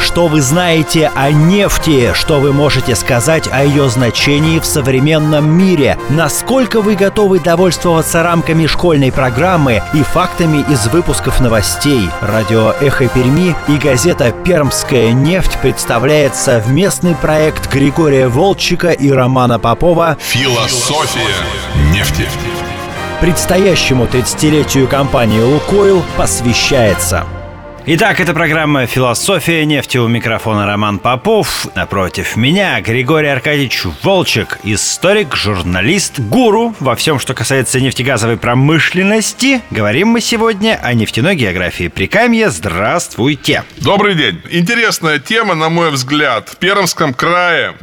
Что вы знаете о нефти? Что вы можете сказать о ее значении в современном мире? Насколько вы готовы довольствоваться рамками школьной программы и фактами из выпусков новостей? Радио «Эхо Перми» и газета «Пермская нефть» представляет совместный проект Григория Волчика и Романа Попова «Философия нефти». Предстоящему 30-летию компании «Лукойл» посвящается. Итак, это программа «Философия нефти», у микрофона Роман Попов. Напротив меня Григорий Аркадьевич Волчик, историк, журналист, гуру во всем, что касается нефтегазовой промышленности. Говорим мы сегодня о нефтяной географии Прикамья. Здравствуйте. Добрый день. Интересная тема, на мой взгляд. В Пермском крае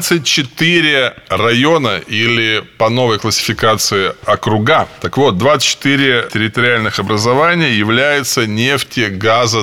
24 района или по новой классификации округа. Так вот, 24 территориальных образования являются нефтегазодобывающими.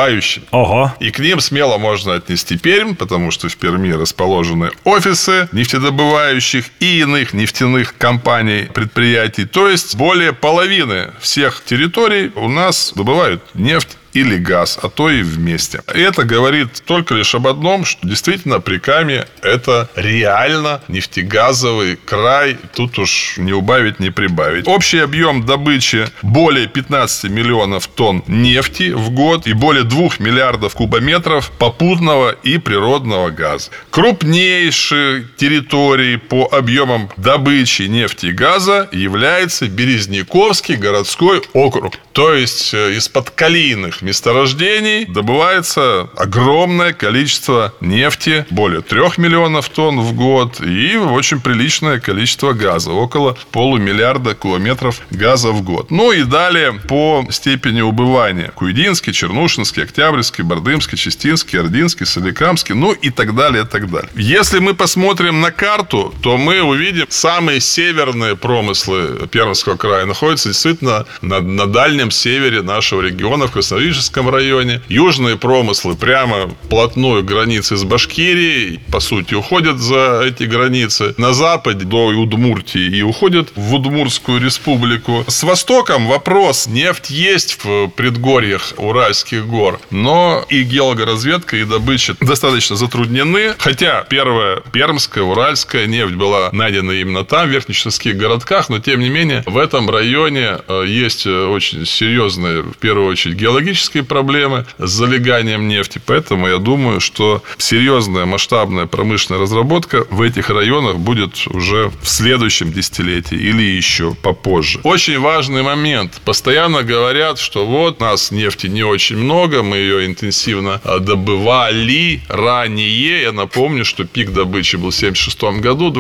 Ого. И к ним смело можно отнести Пермь, потому что в Перми расположены офисы нефтедобывающих и иных нефтяных компаний, предприятий. То есть более половины всех территорий у нас добывают нефть или газ, а то и вместе. И это говорит только лишь об одном, что действительно Прикамье – это реально нефтегазовый край. Тут уж не убавить, не прибавить. Общий объем добычи более 15 миллионов тонн нефти в год и более 2 миллиардов кубометров попутного и природного газа. Крупнейшей территорией по объемам добычи нефти и газа является Березняковский городской округ. То есть из подкалийных месторождений добывается огромное количество нефти, более 3 миллионов тонн в год, и очень приличное количество газа, около 500 миллиарда километров газа в год. Ну и далее по степени убывания: Куйдинский, Чернушинский, Октябрьский, Бардымский, Чистинский, Ординский, Соликамский, ну и так далее, и так далее. Если мы посмотрим на карту, то мы увидим, самые северные промыслы Пермского края находятся действительно на дальнем севере нашего региона, в Красновишерском районе. Южные промыслы прямо вплотную к границе с Башкирией, по сути, уходят за эти границы. На западе до Удмуртии и уходят в Удмуртскую республику. С востоком вопрос. Нефть есть в предгорьях Уральских гор, но и геологоразведка, и добыча достаточно затруднены. Хотя первая пермская, уральская нефть была найдена именно там, в верхнечерских городках, но тем не менее в этом районе есть очень серьезные, в первую очередь, геологические проблемы с залеганием нефти. Поэтому я думаю, что серьезная масштабная промышленная разработка в этих районах будет уже в следующем десятилетии или еще попозже. Очень важный момент. Постоянно говорят, что вот у нас нефти не очень много, мы ее интенсивно добывали ранее. Я напомню, что пик добычи был в 1976 году,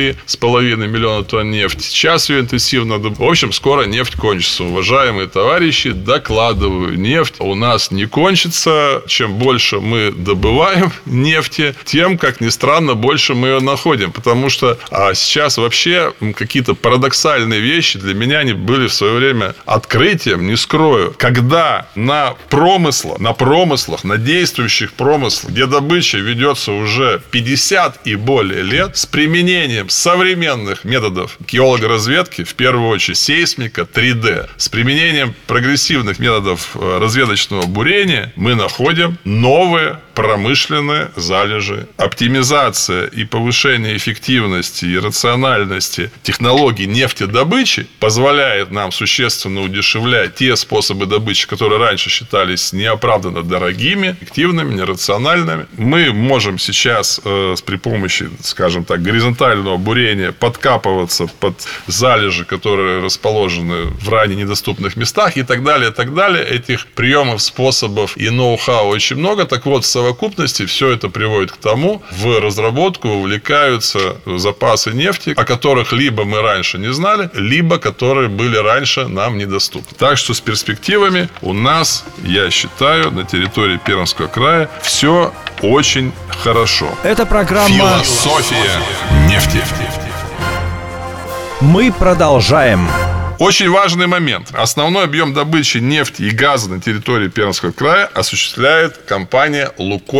23,5 миллиона тонн нефти. Сейчас ее интенсивно добывают. В общем, скоро нефть кончится. Уважаемые товарищи, докладываю, нефть у нас не кончится. Чем больше мы добываем нефти, тем, как ни странно, больше мы ее находим. Потому что сейчас вообще какие-то парадоксальные вещи для меня они были в свое время открытием, не скрою. Когда на промыслах, на действующих промыслах, где добыча ведется уже 50 и более лет, с применением современных методов геологоразведки, в первую очередь сейсмика, 3D, с применением прогрессивных методов разведочного бурения, мы находим новые промышленные залежи. Оптимизация и повышение эффективности и рациональности технологий нефтедобычи позволяет нам существенно удешевлять те способы добычи, которые раньше считались неоправданно дорогими, эффективными, нерациональными. Мы можем сейчас при помощи, скажем так, горизонтального бурения подкапываться под залежи, которые расположены в ранее недоступных местах и так далее, и так далее. Этих приемов, способов и ноу-хау очень много. Так вот, в совокупности все это приводит к тому, в разработку вовлекаются запасы нефти, о которых либо мы раньше не знали, либо которые были раньше нам недоступны. Так что с перспективами у нас, я считаю, на территории Пермского края все очень хорошо. Это программа «Философия нефти». Мы продолжаем. Очень важный момент. Основной объем добычи нефти и газа на территории Пермского края осуществляет компания «Лукойл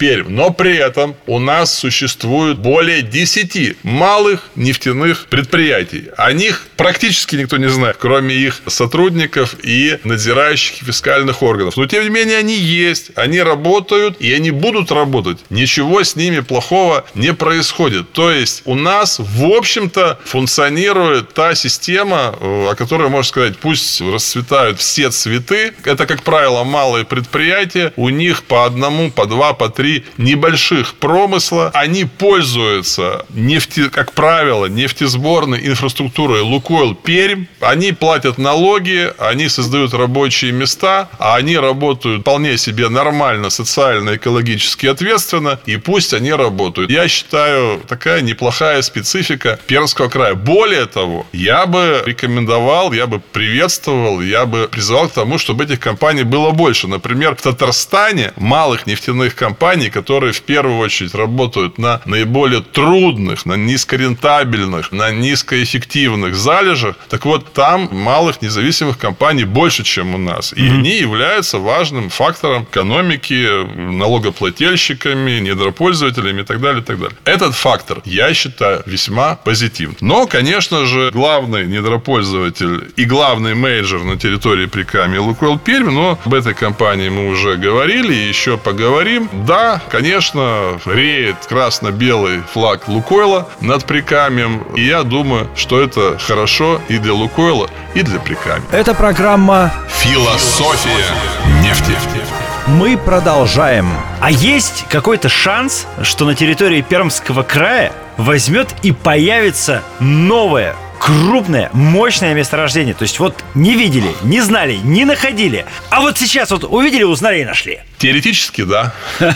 Пермь. Но при этом у нас существует более 10 малых нефтяных предприятий. О них практически никто не знает, кроме их сотрудников и надзирающих фискальных органов. Но, тем не менее, они есть, они работают, и они будут работать. Ничего с ними плохого не происходит. То есть, у нас, в общем-то, функционирует та система, о которой, можно сказать, пусть расцветают все цветы. Это, как правило, малые предприятия. У них по одному, по два, по три небольших промысла. Они пользуются, как правило, нефтесборной инфраструктурой «Лукойл Пермь». Они платят налоги, они создают рабочие места, а они работают вполне себе нормально, социально, экологически ответственно, и пусть они работают. Я считаю, такая неплохая специфика Пермского края. Более того, я бы рекомендовал, я бы приветствовал, я бы призывал к тому, чтобы этих компаний было больше. Например, в Татарстане малых нефтяных компаний, которые в первую очередь работают на наиболее трудных, на низкорентабельных, на низкоэффективных залежах, так вот, там малых независимых компаний больше, чем у нас. И они являются важным фактором экономики, налогоплательщиками, недропользователями и так далее, и так далее. Этот фактор, я считаю, весьма позитивным. Но, конечно же, главный недропользователь и главный мейджор на территории Прикамья «Лукойл Пермь», но об этой компании мы уже говорили и еще поговорим. Да, конечно, реет красно-белый флаг Лукойла над Прикамьем, и я думаю, что это хорошо и для Лукойла, и для Прикамья. Это программа «Философия нефти». Мы продолжаем. А есть какой-то шанс, что на территории Пермского края возьмет и появится новое, крупное, мощное месторождение? То есть вот не видели, не знали, не находили, а вот сейчас вот увидели, узнали и нашли. Теоретически, да.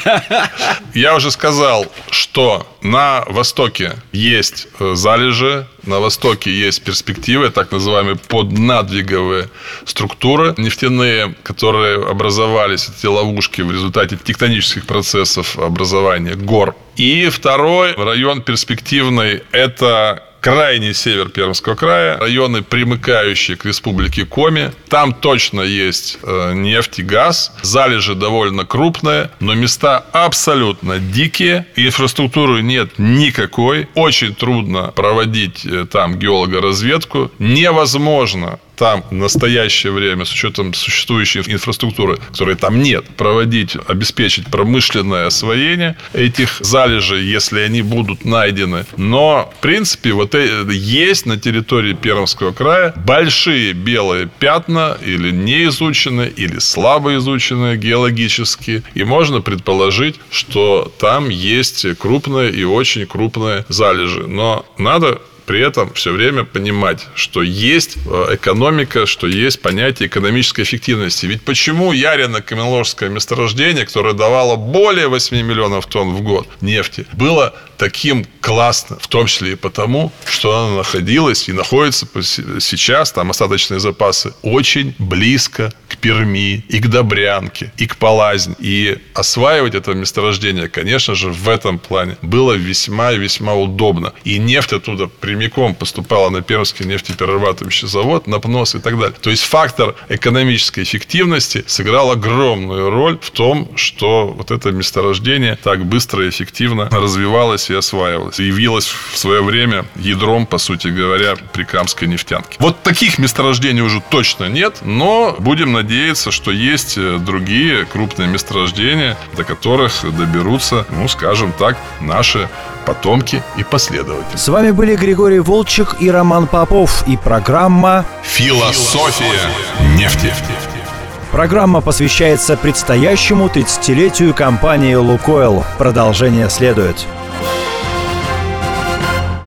Я уже сказал, что на востоке есть залежи, на востоке есть перспективы, так называемые поднадвиговые структуры нефтяные, которые образовались, эти ловушки, в результате тектонических процессов образования гор. И второй район перспективный – это крайний север Пермского края, районы, примыкающие к республике Коми. Там точно есть нефть и газ. Залежи довольно крупные, но места абсолютно дикие. Инфраструктуры нет никакой. Очень трудно проводить там геологоразведку. Невозможно там в настоящее время, с учетом существующей инфраструктуры, которой там нет, обеспечить промышленное освоение этих залежей, если они будут найдены. Но, в принципе, вот есть на территории Пермского края большие белые пятна, или неизученные, или слабо изученные геологически. И можно предположить, что там есть крупные и очень крупные залежи. Но надо при этом все время понимать, что есть экономика, что есть понятие экономической эффективности. Ведь почему Ярино-Каменложское месторождение, которое давало более 8 миллионов тонн в год нефти, было таким классным, в том числе и потому, что оно находилось и находится сейчас, там остаточные запасы, очень близко к Перми, и к Добрянке, и к Полазне. И осваивать это месторождение, конечно же, в этом плане было весьма и весьма удобно. И нефть оттуда прямиком поступала на Пермский нефтеперерабатывающий завод, на ПНОС и так далее. То есть фактор экономической эффективности сыграл огромную роль в том, что вот это месторождение так быстро и эффективно развивалось и осваивалось. И явилось в свое время ядром, по сути говоря, прикамской нефтянки. Вот таких месторождений уже точно нет, но будем надеяться, что есть другие крупные месторождения, до которых доберутся, скажем так, наши потомки и последователи. С вами были Григорий Волчек и Роман Попов и программа «Философия нефти». Программа посвящается предстоящему 30-летию компании «Лукойл». Продолжение следует.